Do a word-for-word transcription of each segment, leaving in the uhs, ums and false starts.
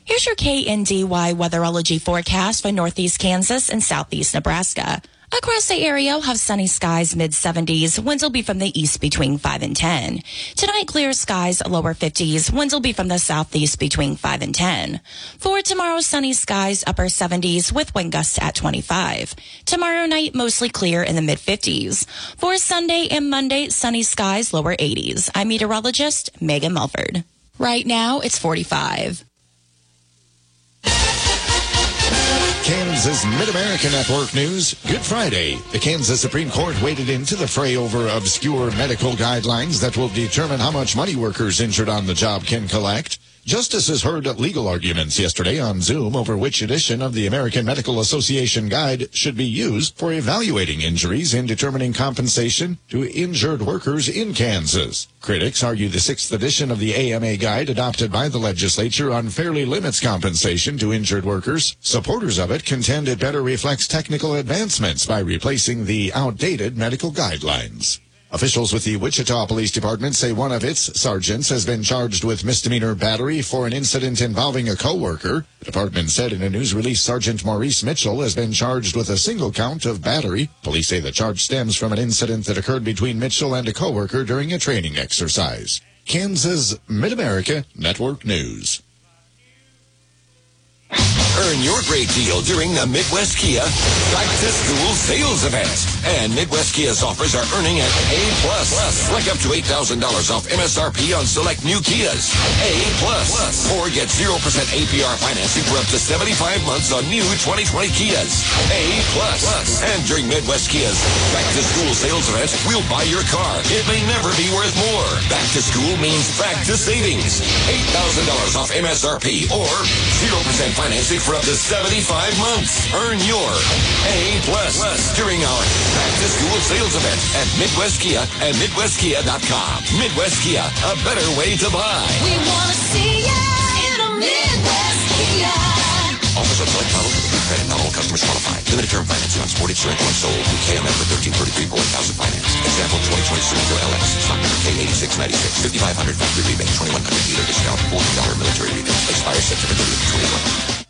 Here's your K N D Y weatherology forecast for northeast Kansas and southeast Nebraska. Across the area, we'll have sunny skies, mid seventies. Winds will be from the east between five and ten. Tonight, clear skies, lower fifties. Winds will be from the southeast between five and ten. For tomorrow, sunny skies, upper seventies with wind gusts at twenty-five. Tomorrow night, mostly clear in the mid fifties. For Sunday and Monday, sunny skies, lower eighties. I'm meteorologist Megan Mulford. Right now, it's forty-five. Kansas Mid-America Network News. Good Friday. The Kansas Supreme Court waded into the fray over obscure medical guidelines that will determine how much money workers injured on the job can collect. Justices heard legal arguments yesterday on Zoom over which edition of the American Medical Association Guide should be used for evaluating injuries and determining compensation to injured workers in Kansas. Critics argue the sixth edition of the A M A Guide adopted by the legislature unfairly limits compensation to injured workers. Supporters of it contend it better reflects technical advancements by replacing the outdated medical guidelines. Officials with the Wichita Police Department say one of its sergeants has been charged with misdemeanor battery for an incident involving a coworker. The department said in a news release Sergeant Maurice Mitchell has been charged with a single count of battery. Police say the charge stems from an incident that occurred between Mitchell and a coworker during a training exercise. Kansas Mid-America Network News. Earn your great deal during the Midwest Kia Back to School Sales Event. And Midwest Kia's offers are earning at A+. Like up to eight thousand dollars off M S R P on select new Kias. A+. Or get zero percent A P R financing for up to seventy-five months on new twenty twenty Kias. A+. And during Midwest Kia's Back to School Sales Event, we'll buy your car. It may never be worth more. Back to school means back to savings. eight thousand dollars off M S R P or zero percent financing for up to seventy-five months. Earn your A plus during our Back to School Sales Event at Midwest Kia and Midwest Kia dot com. Midwest Kia, a better way to buy. We want to see ya in a Midwest Kia. Offers on select models with good credit. Not all customers qualify. Limited term financing on Sportage Sorento and Soul through K M F for thirteen thirty-three for one thousand finance. Example twenty twenty Sorento L X. Stock number K eighty-six ninety-six. fifty-five hundred factory rebate. twenty-one hundred dealer discount. fourteen dollars military rebate. Expires September thirtieth, twenty-one.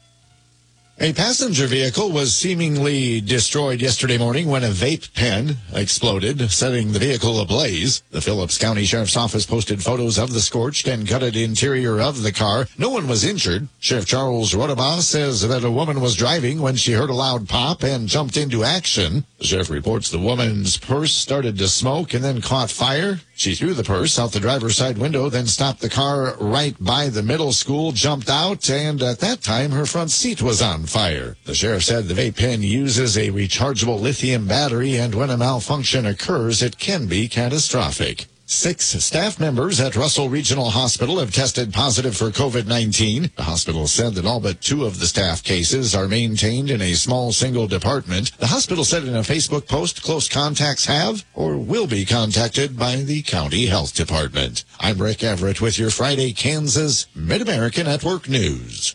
A passenger vehicle was seemingly destroyed yesterday morning when a vape pen exploded, setting the vehicle ablaze. The Phillips County Sheriff's Office posted photos of the scorched and gutted interior of the car. No one was injured. Sheriff Charles Rodabaugh says that a woman was driving when she heard a loud pop and jumped into action. The sheriff reports the woman's purse started to smoke and then caught fire. She threw the purse out the driver's side window, then stopped the car right by the middle school, jumped out, and at that time her front seat was on fire. The sheriff said the vape pen uses a rechargeable lithium battery, and when a malfunction occurs, it can be catastrophic. Six staff members at Russell Regional Hospital have tested positive for COVID nineteen. The hospital said that all but two of the staff cases are maintained in a small single department. The hospital said in a Facebook post close contacts have or will be contacted by the county health department. I'm Rick Everett with your Friday Kansas Mid-America Network News.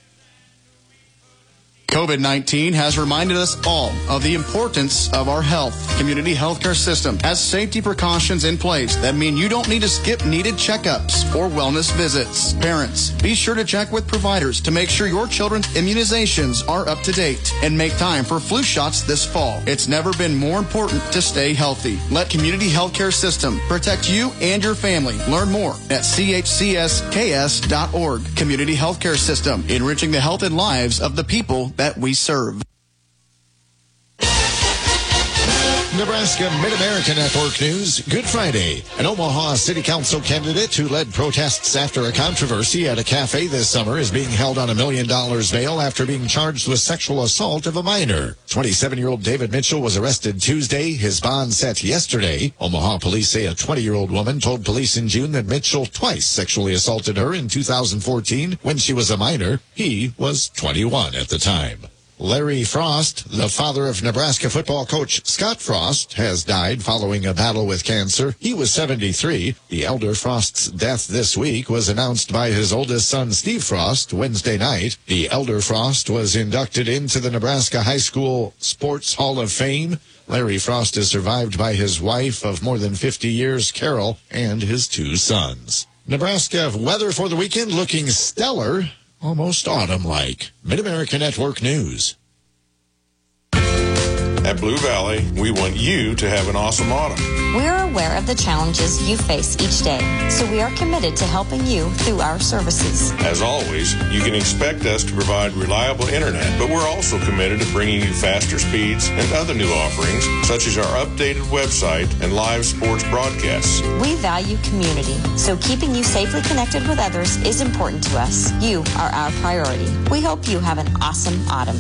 COVID nineteen has reminded us all of the importance of our health. Community Healthcare System has safety precautions in place that mean you don't need to skip needed checkups or wellness visits. Parents, be sure to check with providers to make sure your children's immunizations are up to date and make time for flu shots this fall. It's never been more important to stay healthy. Let Community Healthcare System protect you and your family. Learn more at C H C S K S dot org. Community Healthcare System, enriching the health and lives of the people that we serve. Nebraska Mid-America Network News. Good Friday. An Omaha City Council candidate who led protests after a controversy at a cafe this summer is being held on a million dollars bail after being charged with sexual assault of a minor. twenty-seven-year-old David Mitchell was arrested Tuesday. His bond set yesterday. Omaha police say a twenty-year-old woman told police in June that Mitchell twice sexually assaulted her in two thousand fourteen when she was a minor. He was twenty-one at the time. Larry Frost, the father of Nebraska football coach Scott Frost, has died following a battle with cancer. He was seventy-three. The elder Frost's death this week was announced by his oldest son, Steve Frost, Wednesday night. The elder Frost was inducted into the Nebraska High School Sports Hall of Fame. Larry Frost is survived by his wife of more than fifty years, Carol, and his two sons. Nebraska weather for the weekend looking stellar. almost autumn-like. Mid-America Network News. At Blue Valley, we want you to have an awesome autumn. We are aware of the challenges you face each day, so we are committed to helping you through our services. As always, you can expect us to provide reliable internet, but we're also committed to bringing you faster speeds and other new offerings, such as our updated website and live sports broadcasts. We value community, so keeping you safely connected with others is important to us. You are our priority. We hope you have an awesome autumn.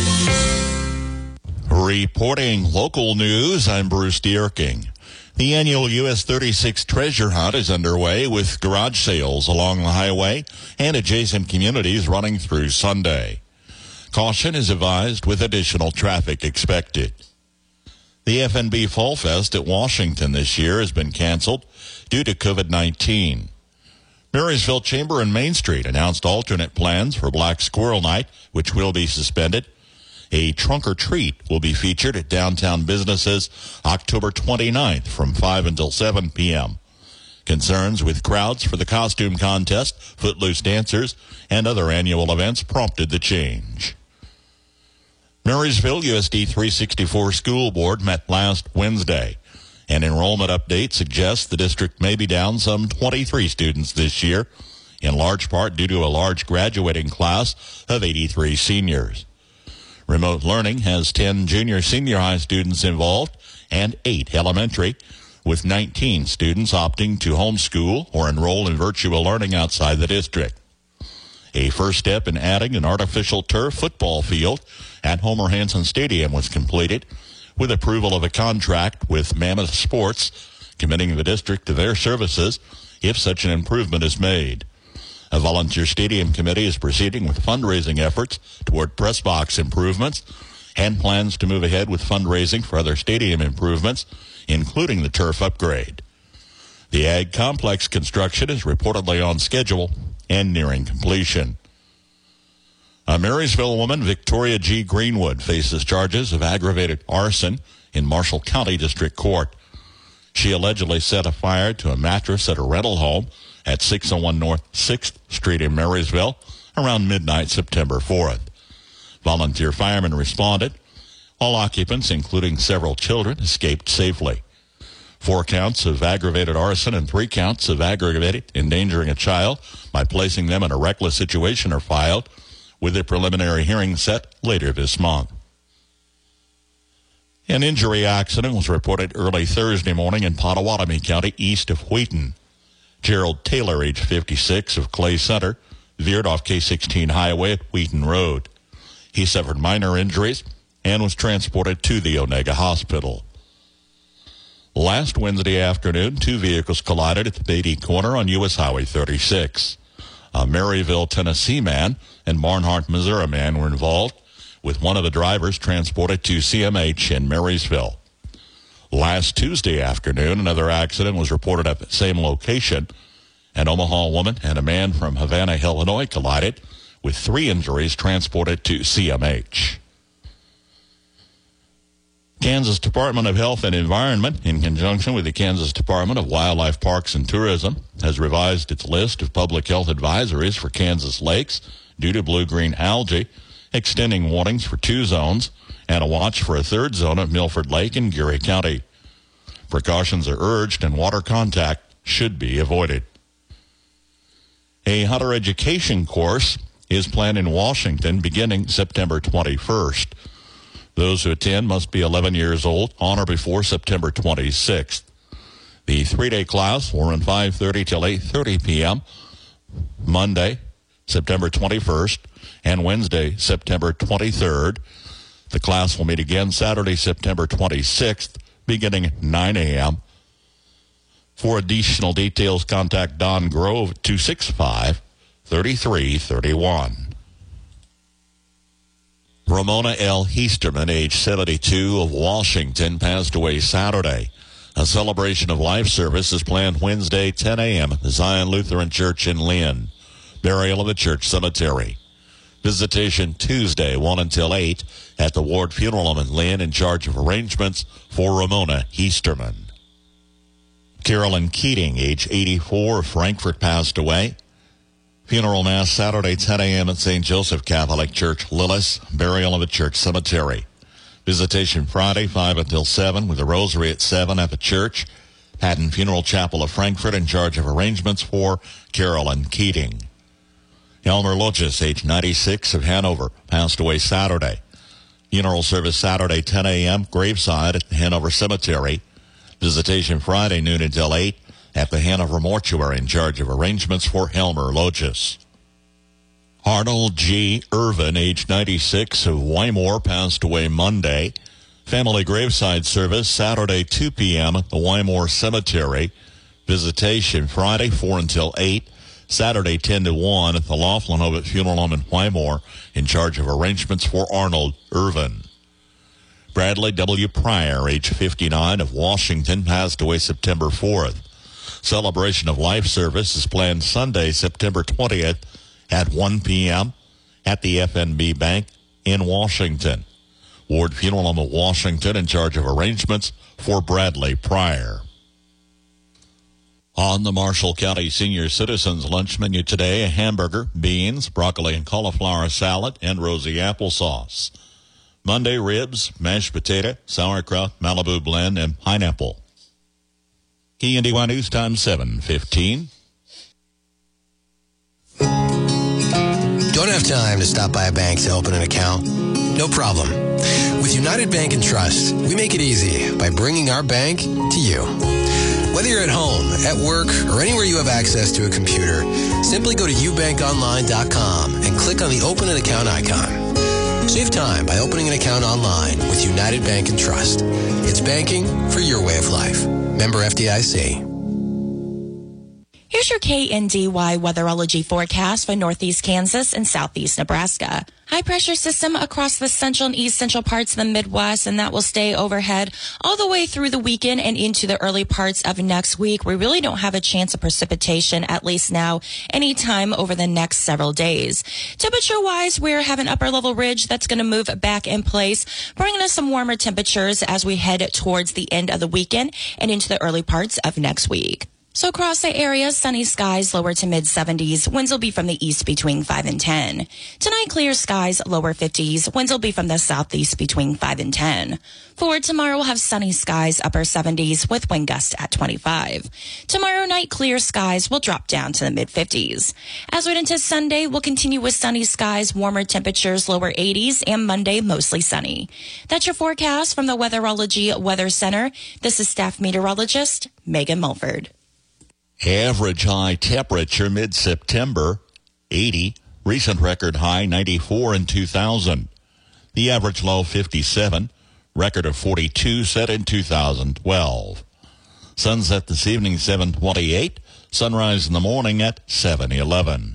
Reporting local news, I'm Bruce Dierking. The annual U S thirty-six treasure hunt is underway with garage sales along the highway and adjacent communities running through Sunday. Caution is advised with additional traffic expected. The F N B Fall Fest at Washington this year has been canceled due to covid nineteen. Marysville Chamber and Main Street announced alternate plans for Black Squirrel Night, which will be suspended. A trunk or treat will be featured at downtown businesses October twenty-ninth from five until seven p.m. Concerns with crowds for the costume contest, Footloose dancers, and other annual events prompted the change. Marysville U S D three sixty-four School Board met last Wednesday. An enrollment update suggests the district may be down some twenty-three students this year, in large part due to a large graduating class of eighty-three seniors. Remote learning has ten junior senior high students involved and eight elementary, with nineteen students opting to homeschool or enroll in virtual learning outside the district. A first step in adding an artificial turf football field at Homer Hanson Stadium was completed with approval of a contract with Mammoth Sports, committing the district to their services if such an improvement is made. A volunteer stadium committee is proceeding with fundraising efforts toward press box improvements and plans to move ahead with fundraising for other stadium improvements, including the turf upgrade. The Ag Complex construction is reportedly on schedule and nearing completion. A Marysville woman, Victoria G. Greenwood, faces charges of aggravated arson in Marshall County District Court. She allegedly set a fire to a mattress at a rental home at six oh one North sixth Street in Marysville around midnight September fourth. Volunteer firemen responded. All occupants, including several children, escaped safely. Four counts of aggravated arson and three counts of aggravated endangering a child by placing them in a reckless situation are filed, with a preliminary hearing set later this month. An injury accident was reported early Thursday morning in Pottawatomie County, east of Wheaton. Gerald Taylor, age fifty-six, of Clay Center, veered off K sixteen highway at Wheaton Road. He suffered minor injuries and was transported to the Onega Hospital. Last Wednesday afternoon, two vehicles collided at the Beatty corner on U S Highway thirty-six. A Maryville, Tennessee man and Barnhart, Missouri man were involved, with one of the drivers transported to C M H in Marysville. Last Tuesday afternoon, another accident was reported at the same location. An Omaha woman and a man from Havana, Illinois collided, with three injuries transported to C M H. Kansas Department of Health and Environment, in conjunction with the Kansas Department of Wildlife, Parks, and Tourism, has revised its list of public health advisories for Kansas lakes due to blue-green algae, extending warnings for two zones and a watch for a third zone at Milford Lake in Geary County. Precautions are urged and water contact should be avoided. A hunter education course is planned in Washington beginning September twenty-first. Those who attend must be eleven years old on or before September twenty-sixth. The three-day class will run five thirty till eight thirty p.m. Monday, September twenty-first, and Wednesday, September twenty-third. The class will meet again Saturday, September twenty-sixth, beginning at nine a.m. For additional details, contact Don Grove at two six five, three three three one. Ramona L. Heasterman, age seventy-two, of Washington, passed away Saturday. A celebration of life service is planned Wednesday, ten a.m. at the Zion Lutheran Church in Lynn. Burial in the church cemetery. Visitation Tuesday, one until eight, at the Ward Funeral Home in Lynn, in charge of arrangements for Ramona Heasterman. Carolyn Keating, age eighty-four, of Frankfort, passed away. Funeral Mass Saturday, ten a.m. at Saint Joseph Catholic Church, Lillis. Burial of at Church Cemetery. Visitation Friday, five until seven, with a rosary at seven at the church. Patton Funeral Chapel of Frankfort in charge of arrangements for Carolyn Keating. Elmer Loches, age ninety-six, of Hanover, passed away Saturday. Funeral service Saturday, ten a.m., graveside at the Hanover Cemetery. Visitation Friday, noon until eight, at the Hanover Mortuary in charge of arrangements for Elmer Loches. Arnold G. Irvin, age ninety-six, of Wymore, passed away Monday. Family graveside service Saturday, two p.m. at the Wymore Cemetery. Visitation Friday, four until eight. Saturday, ten to one at the Laughlin Hobbit Funeral Home in Wymore, in charge of arrangements for Arnold Irvin. Bradley W. Pryor, age fifty-nine, of Washington, passed away September fourth. Celebration of Life service is planned Sunday, September twentieth at one p.m. at the F N B Bank in Washington. Ward Funeral Home of Washington in charge of arrangements for Bradley Pryor. On the Marshall County Senior Citizens lunch menu today, a hamburger, beans, broccoli and cauliflower salad, and rosy applesauce. Monday, ribs, mashed potato, sauerkraut, Malibu blend, and pineapple. K N D Y News Time, seven fifteen. Don't have time to stop by a bank to open an account? No problem. With United Bank and Trust, we make it easy by bringing our bank to you. Whether you're at home, at work, or anywhere you have access to a computer, simply go to u bank online dot com and click on the Open an Account icon. Save time by opening an account online with United Bank and Trust. It's banking for your way of life. Member F D I C. Here's your K N D Y weatherology forecast for northeast Kansas and southeast Nebraska. High pressure system across the central and east central parts of the Midwest, and that will stay overhead all the way through the weekend and into the early parts of next week. We really don't have a chance of precipitation, at least now, anytime over the next several days. Temperature-wise, we're having upper level ridge that's going to move back in place, bringing us some warmer temperatures as we head towards the end of the weekend and into the early parts of next week. So across the area, sunny skies, lower to mid seventies. Winds will be from the east between five and ten. Tonight, clear skies, lower fifties. Winds will be from the southeast between five and ten. For tomorrow, we'll have sunny skies, upper seventies, with wind gusts at twenty-five. Tomorrow night, clear skies will drop down to the mid fifties. As we head into Sunday, we'll continue with sunny skies, warmer temperatures, lower eighties, and Monday, mostly sunny. That's your forecast from the Weatherology Weather Center. This is staff meteorologist Megan Mulford. Average high temperature mid-September, eighty. Recent record high, ninety-four in two thousand. The average low, fifty-seven. Record of forty-two set in two thousand twelve. Sunset this evening, seven twenty-eight. Sunrise in the morning at seven eleven.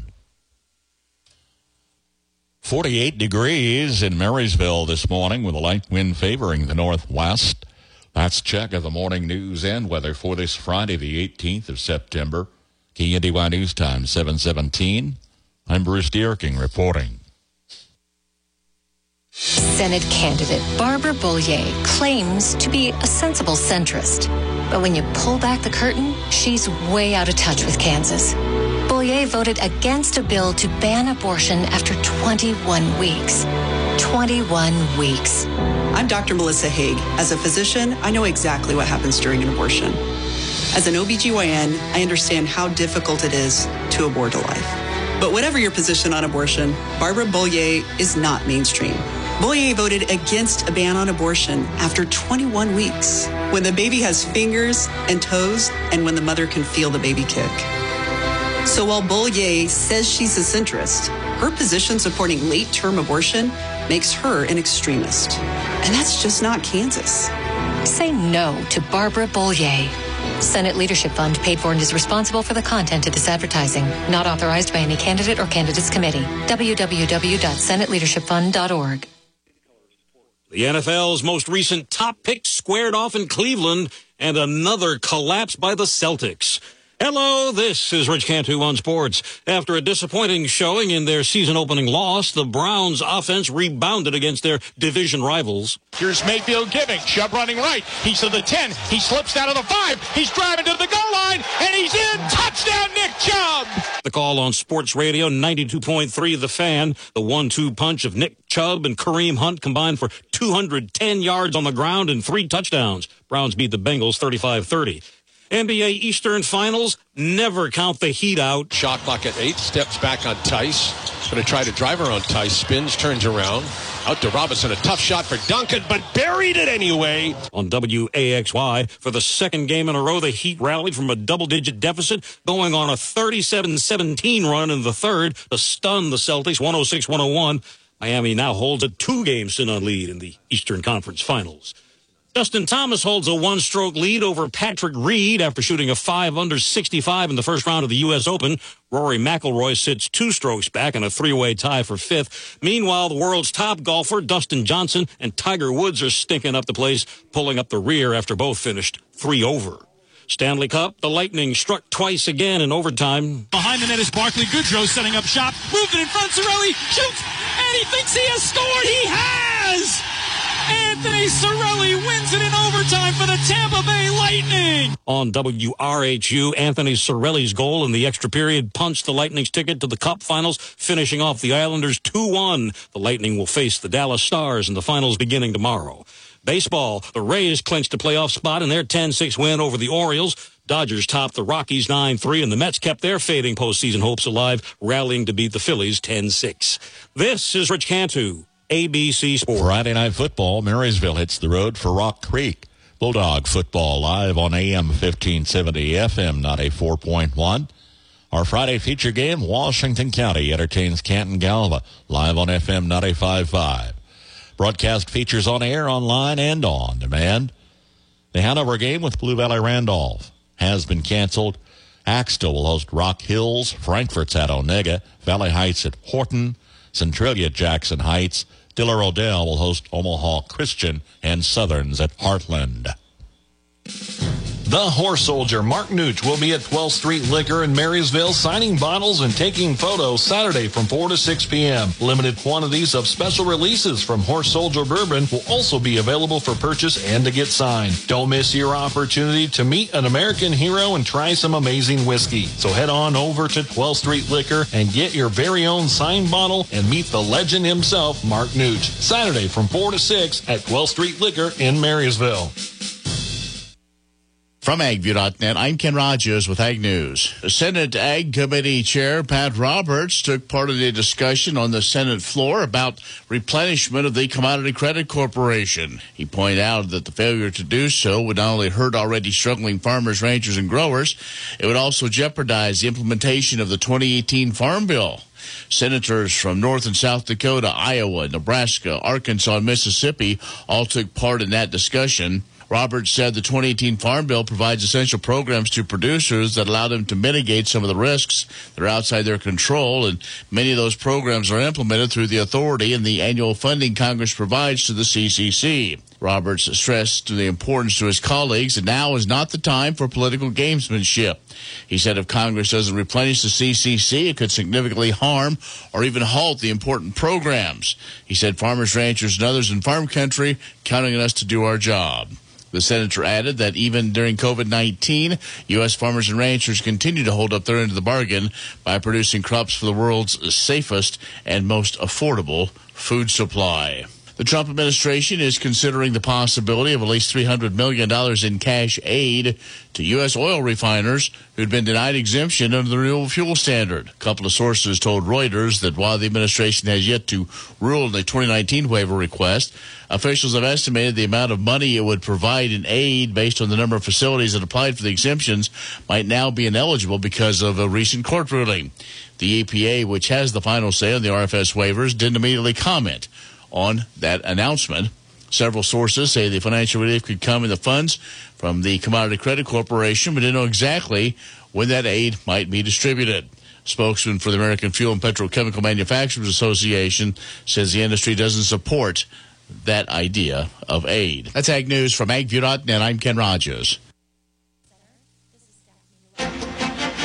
forty-eight degrees in Marysville this morning with a light wind favoring the northwest. That's a check of the morning news and weather for this Friday, the eighteenth of September. K N D Y News Time, seven seventeen. I'm Bruce Dierking reporting. Senate candidate Barbara Bollier claims to be a sensible centrist. But when you pull back the curtain, she's way out of touch with Kansas. Bollier voted against a bill to ban abortion after twenty-one weeks. twenty-one weeks. I'm Doctor Melissa Haig. As a physician, I know exactly what happens during an abortion. As an O B G Y N, I understand how difficult it is to abort a life. But whatever your position on abortion, Barbara Bollier is not mainstream. Bollier voted against a ban on abortion after twenty-one weeks, when the baby has fingers and toes and when the mother can feel the baby kick. So while Bollier says she's a centrist, her position supporting late-term abortion makes her an extremist. And that's just not Kansas. Say no to Barbara Bollier. Senate Leadership Fund paid for and is responsible for the content of this advertising. Not authorized by any candidate or candidates committee. w w w dot senate leadership fund dot org. The N F L's most recent top pick squared off in Cleveland, and another collapse by the Celtics. Hello, this is Rich Cantu on Sports. After a disappointing showing in their season-opening loss, the Browns' offense rebounded against their division rivals. Here's Mayfield giving, shove running right. He's to the ten. He slips down to the five. He's driving to the goal line, and he's in. Touchdown, Nick Chubb! The call on Sports Radio ninety-two point three The Fan. The one two punch of Nick Chubb and Kareem Hunt combined for two hundred ten yards on the ground and three touchdowns. Browns beat the Bengals thirty-five thirty. N B A Eastern Finals, never count the Heat out. Shot clock at eight, steps back on Tice. Going to try to drive her on Tice, spins, turns around. Out to Robinson, a tough shot for Duncan, but buried it anyway. On W A X Y, for the second game in a row, the Heat rallied from a double-digit deficit, going on a thirty-seven seventeen run in the third to stun the Celtics, one oh six one oh one. Miami now holds a two-game sin-on lead in the Eastern Conference Finals. Justin Thomas holds a one-stroke lead over Patrick Reed after shooting a five under sixty-five in the first round of the U S Open. Rory McIlroy sits two strokes back in a three-way tie for fifth. Meanwhile, the world's top golfer, Dustin Johnson, and Tiger Woods are stinking up the place, pulling up the rear after both finished three over. Stanley Cup, the Lightning struck twice again in overtime. Behind the net is Barclay Goodrow setting up shop. Moved it in front, Cirelli shoots, and he thinks he has scored. He has! Anthony Cirelli wins it in overtime for the Tampa Bay Lightning. On W R H U, Anthony Cirelli's goal in the extra period punched the Lightning's ticket to the Cup Finals, finishing off the Islanders two one. The Lightning will face the Dallas Stars in the finals beginning tomorrow. Baseball, the Rays clinched a playoff spot in their ten six win over the Orioles. Dodgers topped the Rockies nine three, and the Mets kept their fading postseason hopes alive, rallying to beat the Phillies ten six. This is Rich Cantu, A B C Sports. Friday Night Football, Marysville hits the road for Rock Creek. Bulldog football live on A M fifteen seventy, F M ninety-four point one. Our Friday feature game, Washington County entertains Canton Galva, live on F M ninety-five point five. Broadcast features on air, online, and on demand. The Hanover game with Blue Valley Randolph has been canceled. Axtell will host Rock Hills. Frankfort's at Onega. Valley Heights at Horton. Centralia at Jackson Heights. Diller Odell will host Omaha Christian, and Southerns at Heartland. The Horse Soldier, Mark Nooch, will be at twelfth Street Liquor in Marysville signing bottles and taking photos Saturday from four to six p.m. Limited quantities of special releases from Horse Soldier Bourbon will also be available for purchase and to get signed. Don't miss your opportunity to meet an American hero and try some amazing whiskey. So head on over to twelfth Street Liquor and get your very own signed bottle and meet the legend himself, Mark Nooch. Saturday from four to six at twelfth Street Liquor in Marysville. From AgView dot net, I'm Ken Rogers with Ag News. Senate Ag Committee Chair Pat Roberts took part in a discussion on the Senate floor about replenishment of the Commodity Credit Corporation. He pointed out that the failure to do so would not only hurt already struggling farmers, ranchers, and growers, it would also jeopardize the implementation of the twenty eighteen Farm Bill. Senators from North and South Dakota, Iowa, Nebraska, Arkansas, and Mississippi all took part in that discussion. Roberts said the twenty eighteen Farm Bill provides essential programs to producers that allow them to mitigate some of the risks that are outside their control, and many of those programs are implemented through the authority and the annual funding Congress provides to the C C C. Roberts stressed the importance to his colleagues that now is not the time for political gamesmanship. He said if Congress doesn't replenish the C C C, it could significantly harm or even halt the important programs. He said farmers, ranchers, and others in farm country counting on us to do our job. The senator added that even during COVID nineteen, U S farmers and ranchers continue to hold up their end of the bargain by producing crops for the world's safest and most affordable food supply. The Trump administration is considering the possibility of at least three hundred million dollars in cash aid to U S oil refiners who'd been denied exemption under the renewable fuel standard. A couple of sources told Reuters that while the administration has yet to rule on the twenty nineteen waiver request, officials have estimated the amount of money it would provide in aid based on the number of facilities that applied for the exemptions might now be ineligible because of a recent court ruling. The E P A, which has the final say on the R F S waivers, didn't immediately comment on that announcement. Several sources say the financial relief could come in the funds from the Commodity Credit Corporation, but didn't know exactly when that aid might be distributed. Spokesman for the American Fuel and Petrochemical Manufacturers Association says the industry doesn't support that idea of aid. That's Ag News from AgView dot net. I'm Ken Rogers.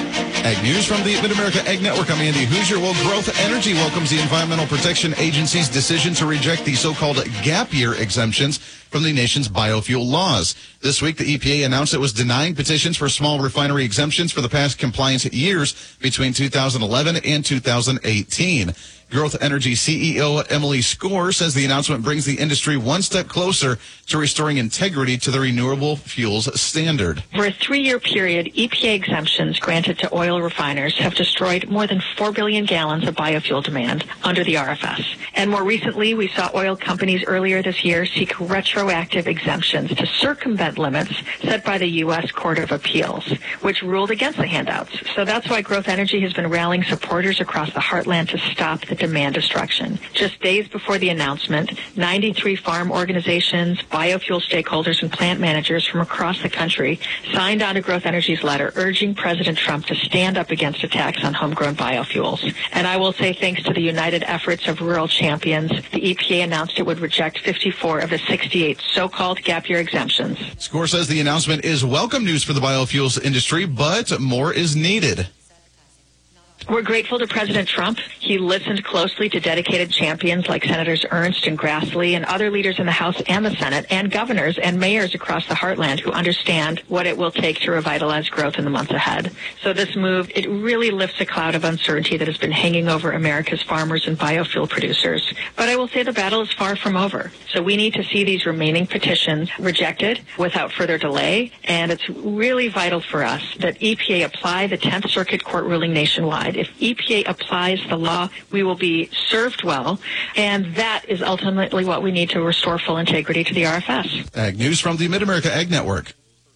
Ag News from the Mid-America Ag Network. I'm Andy Hoosier. Well, Growth Energy welcomes the Environmental Protection Agency's decision to reject the so-called gap year exemptions from the nation's biofuel laws. This week, the E P A announced it was denying petitions for small refinery exemptions for the past compliance years between two thousand eleven and two thousand eighteen. Growth Energy C E O Emily Score says the announcement brings the industry one step closer to restoring integrity to the renewable fuels standard. For a three-year period, E P A exemptions granted to oil refiners have destroyed more than four billion gallons of biofuel demand under the R F S. And more recently, we saw oil companies earlier this year seek retroactive exemptions to circumvent limits set by the U S Court of Appeals, which ruled against the handouts. So that's why Growth Energy has been rallying supporters across the heartland to stop the demand destruction. Just days before the announcement, ninety-three farm organizations, biofuel stakeholders, and plant managers from across the country signed on to Growth Energy's letter urging President Trump to stand up against attacks on homegrown biofuels. And I will say thanks to the united efforts of rural champions, the E P A announced it would reject fifty-four of the sixty-eight so-called gap year exemptions. Score says the announcement is welcome news for the biofuels industry, but more is needed. We're grateful to President Trump. He listened closely to dedicated champions like Senators Ernst and Grassley and other leaders in the House and the Senate and governors and mayors across the heartland who understand what it will take to revitalize growth in the months ahead. So this move, it really lifts a cloud of uncertainty that has been hanging over America's farmers and biofuel producers. But I will say the battle is far from over. So we need to see these remaining petitions rejected without further delay. And it's really vital for us that E P A apply the tenth Circuit Court ruling nationwide. If E P A applies the law, we will be served well, and that is ultimately what we need to restore full integrity to the R F S. Ag News from the Mid-America Ag Network.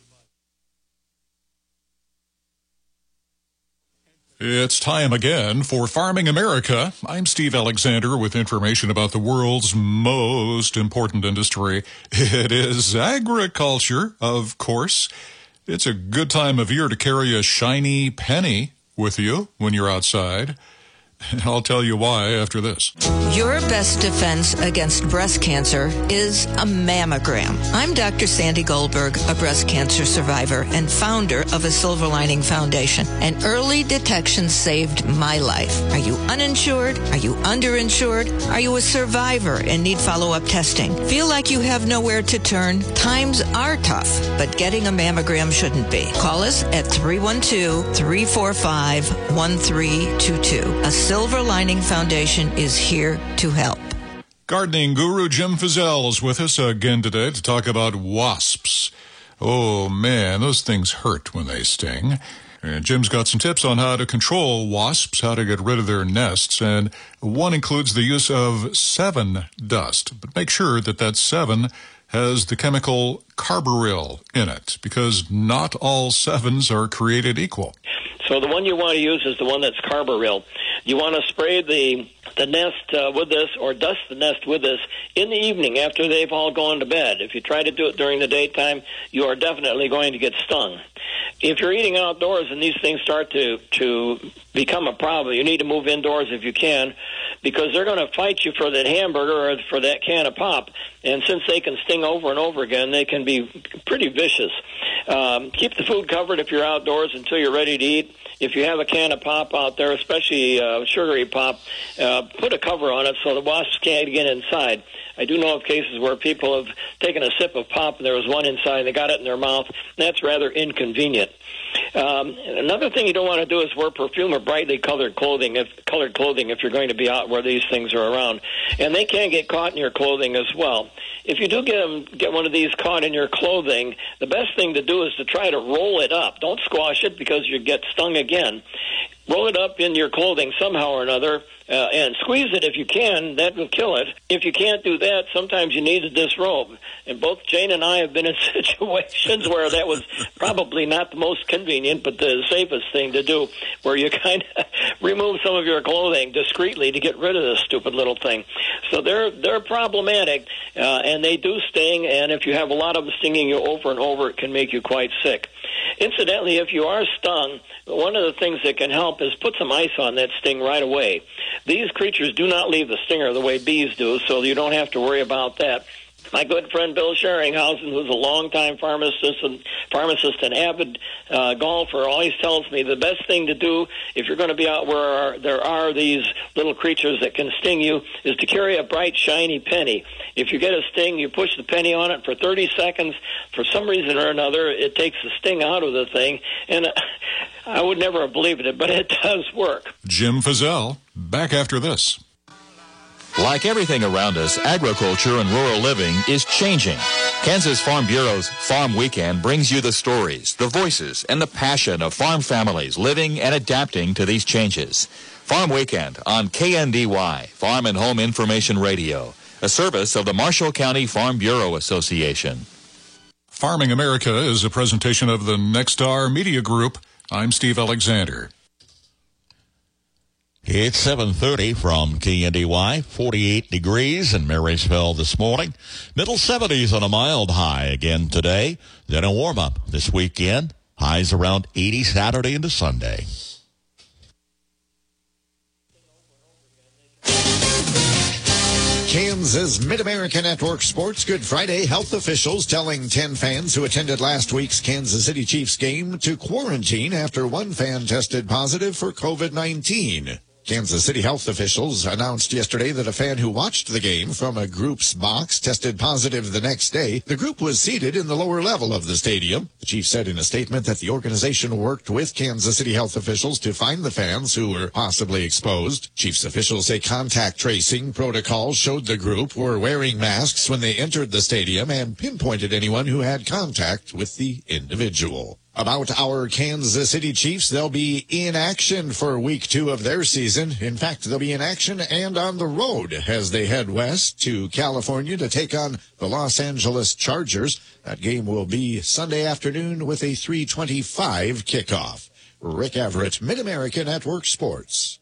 It's time again for Farming America. I'm Steve Alexander with information about the world's most important industry. It is agriculture, of course. It's a good time of year to carry a shiny penny with you when you're outside. I'll tell you why after this. Your best defense against breast cancer is a mammogram. I'm Doctor Sandy Goldberg, a breast cancer survivor and founder of a Silver Lining Foundation. And early detection saved my life. Are you uninsured? Are you underinsured? Are you a survivor and need follow-up testing? Feel like you have nowhere to turn? Times are tough, but getting a mammogram shouldn't be. Call us at three one two, three four five, one three two two. A Silver Lining Foundation is here to help. Gardening guru Jim Fizzell is with us again today to talk about wasps. Oh, man, those things hurt when they sting. And Jim's got some tips on how to control wasps, how to get rid of their nests, and one includes the use of Sevin dust. But make sure that that Sevin has the chemical carbaryl in it, because not all Sevins are created equal. So the one you want to use is the one that's carbaryl. You want to spray the the nest uh, with this, or dust the nest with this in the evening after they've all gone to bed. If you try to do it during the daytime, you are definitely going to get stung. If you're eating outdoors and these things start to, to become a problem, you need to move indoors if you can, because they're going to fight you for that hamburger or for that can of pop. And since they can sting over and over again, they can be pretty vicious. Um, keep the food covered if you're outdoors until you're ready to eat. If you have a can of pop out there, especially uh, sugary pop, uh, put a cover on it so the wasps can't get inside. I do know of cases where people have taken a sip of pop and there was one inside and they got it in their mouth. That's rather inconvenient. Um, another thing you don't want to do is wear perfume or brightly colored clothing if colored clothing if you're going to be out where these things are around. And they can get caught in your clothing as well. If you do get them, get one of these caught in your clothing, the best thing to do is to try to roll it up. Don't squash it because you get stung again. Roll it up in your clothing somehow or another, uh, and squeeze it if you can. That will kill it. If you can't do that, sometimes you need to disrobe. And both Jane and I have been in situations where that was probably not the most convenient, but the safest thing to do, where you kind of remove some of your clothing discreetly to get rid of this stupid little thing. So they're they're problematic, uh, and they do sting, and if you have a lot of them stinging you over and over, it can make you quite sick. Incidentally, if you are stung, one of the things that can help is put some ice on that sting right away. These creatures do not leave the stinger the way bees do, so you don't have to worry about that. My good friend Bill Scheringhausen, who's a longtime pharmacist and pharmacist and avid uh, golfer, always tells me the best thing to do if you're going to be out where are, there are these little creatures that can sting you is to carry a bright, shiny penny. If you get a sting, you push the penny on it for thirty seconds. For some reason or another, it takes the sting out of the thing, and uh, I would never have believed it, but it does work. Jim Fizzell, back after this. Like everything around us, agriculture and rural living is changing. Kansas Farm Bureau's Farm Weekend brings you the stories, the voices, and the passion of farm families living and adapting to these changes. Farm Weekend on K N D Y, Farm and Home Information Radio, a service of the Marshall County Farm Bureau Association. Farming America is a presentation of the Nexstar Media Group. I'm Steve Alexander. It's seven thirty from K N D Y, forty-eight degrees in Marysville this morning. Middle seventies on a mild high again today. Then a warm-up this weekend. Highs around eighty Saturday into Sunday. Kansas Mid-America Network Sports. Good Friday. Health officials telling ten fans who attended last week's Kansas City Chiefs game to quarantine after one fan tested positive for COVID nineteen. Kansas City health officials announced yesterday that a fan who watched the game from a group's box tested positive the next day. The group was seated in the lower level of the stadium. The chief said in a statement that the organization worked with Kansas City health officials to find the fans who were possibly exposed. Chiefs officials say contact tracing protocols showed the group were wearing masks when they entered the stadium and pinpointed anyone who had contact with the individual. About our Kansas City Chiefs, they'll be in action for week two of their season. In fact, they'll be in action and on the road as they head west to California to take on the Los Angeles Chargers. That game will be Sunday afternoon with a three twenty-five kickoff. Rick Everett, Mid-America Network Sports.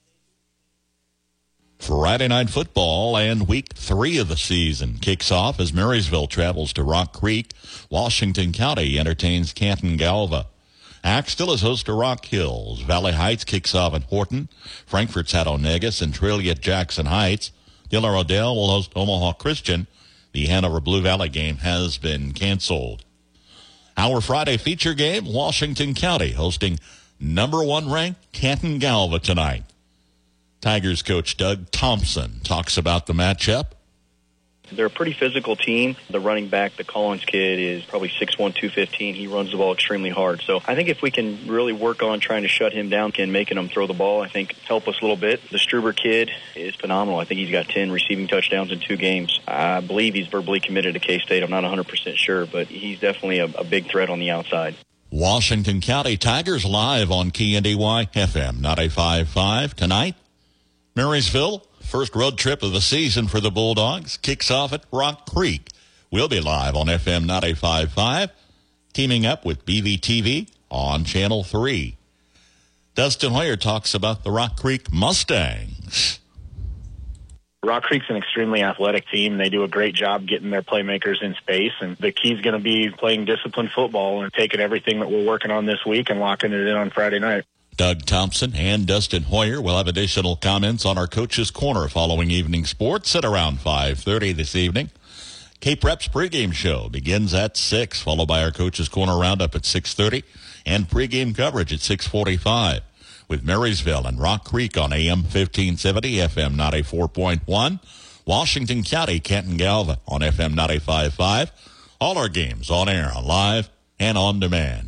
Friday Night Football and week three of the season kicks off as Marysville travels to Rock Creek. Washington County entertains Canton Galva. Axtell is host to Rock Hills. Valley Heights kicks off at Horton. Frankfort's at Onegas. Centralia at Jackson Heights. Diller Odell will host Omaha Christian. The Hanover Blue Valley game has been canceled. Our Friday feature game, Washington County hosting number one ranked Canton Galva tonight. Tigers coach Doug Thompson talks about the matchup. They're a pretty physical team. The running back, the Collins kid, is probably six one, two fifteen. He runs the ball extremely hard. So I think if we can really work on trying to shut him down and making him throw the ball, I think help us a little bit. The Struber kid is phenomenal. I think he's got ten receiving touchdowns in two games. I believe he's verbally committed to K-State. I'm not one hundred percent sure, but he's definitely a, a big threat on the outside. Washington County Tigers live on K N D Y F M ninety-five point five tonight. Marysville, first road trip of the season for the Bulldogs, kicks off at Rock Creek. We'll be live on F M ninety-five point five, teaming up with B V T V on Channel three. Dustin Hoyer talks about the Rock Creek Mustangs. Rock Creek's an extremely athletic team. They do a great job getting their playmakers in space, and the key's going to be playing disciplined football and taking everything that we're working on this week and locking it in on Friday night. Doug Thompson and Dustin Hoyer will have additional comments on our Coach's Corner following evening sports at around five thirty this evening. K-Prep's pregame show begins at six, followed by our Coach's Corner roundup at six thirty, and pregame coverage at six forty-five with Marysville and Rock Creek on A M fifteen seventy, F M ninety-four point one, Washington County, Canton Galva on F M ninety-five point five. All our games on air, on live, and on demand.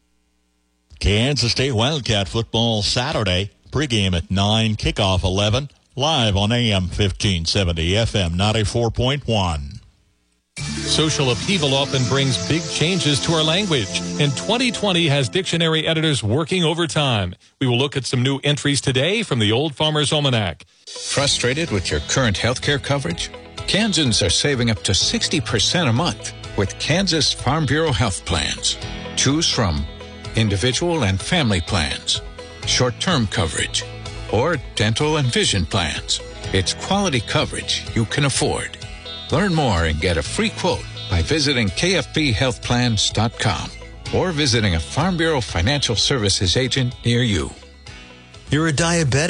Kansas State Wildcat football Saturday, pregame at nine, kickoff eleven, live on A M fifteen seventy, F M ninety-four point one. Social upheaval often brings big changes to our language, and twenty twenty has dictionary editors working overtime. We will look at some new entries today from the Old Farmer's Almanac. Frustrated with your current health care coverage? Kansans are saving up to sixty percent a month with Kansas Farm Bureau health plans. Choose from individual and family plans, short-term coverage, or dental and vision plans. It's quality coverage you can afford. Learn more and get a free quote by visiting K F B health plans dot com or visiting a Farm Bureau Financial Services agent near you. You're a diabetic.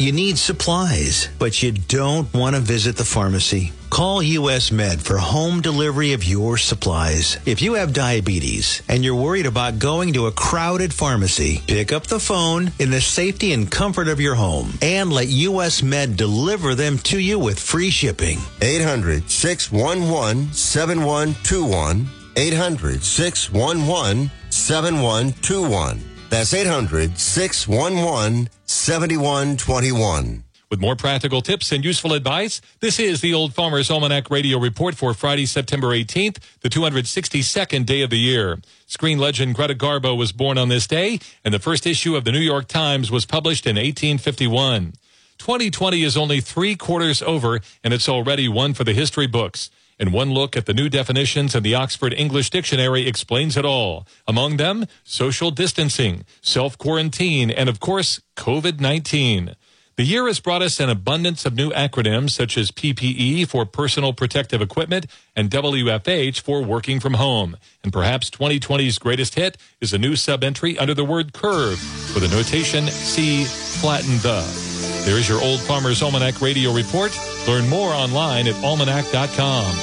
You need supplies, but you don't want to visit the pharmacy. Call U S Med for home delivery of your supplies. If you have diabetes and you're worried about going to a crowded pharmacy, pick up the phone in the safety and comfort of your home and let U S Med deliver them to you with free shipping. eight hundred, six one one, seven one two one. eight hundred, six one one, seven one two one. That's eight hundred, six one one, seven one two one. With more practical tips and useful advice, this is the Old Farmer's Almanac Radio Report for Friday, September eighteenth, the two hundred sixty-second day of the year. Screen legend Greta Garbo was born on this day, and the first issue of the New York Times was published in eighteen fifty-one. twenty twenty is only three quarters over, and it's already one for the history books. And one look at the new definitions in the Oxford English Dictionary explains it all. Among them, social distancing, self-quarantine, and of course, COVID nineteen. The year has brought us an abundance of new acronyms such as P P E for personal protective equipment and W F H for working from home. And perhaps twenty twenty's greatest hit is a new sub-entry under the word curve with a notation C flatten the. There is your Old Farmer's Almanac Radio Report. Learn more online at almanac dot com.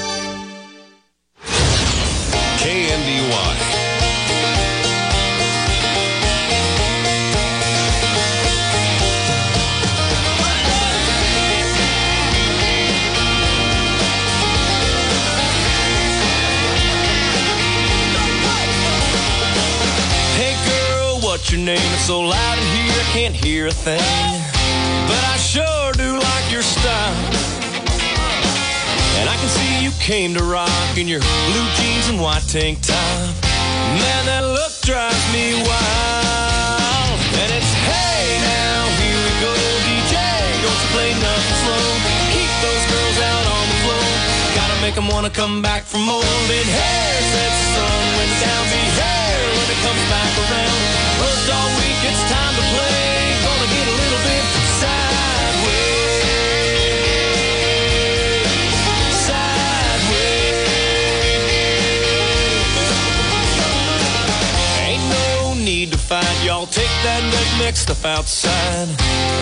K N D Y. What's your name? It's so loud in here I can't hear a thing. But I sure do like your style. And I can see you came to rock in your blue jeans and white tank top. Man, that look drives me wild. And it's hey now, here we go, D J. Don't you play nothing slow. Keep those girls out on the floor. Gotta make them wanna come back for more. Then hair sets the sun when down be hair when it comes back around. Worked all week, it's time to play. Gonna get a little bit sideways. Sideways. Ain't no need to fight, y'all take that redneck stuff outside.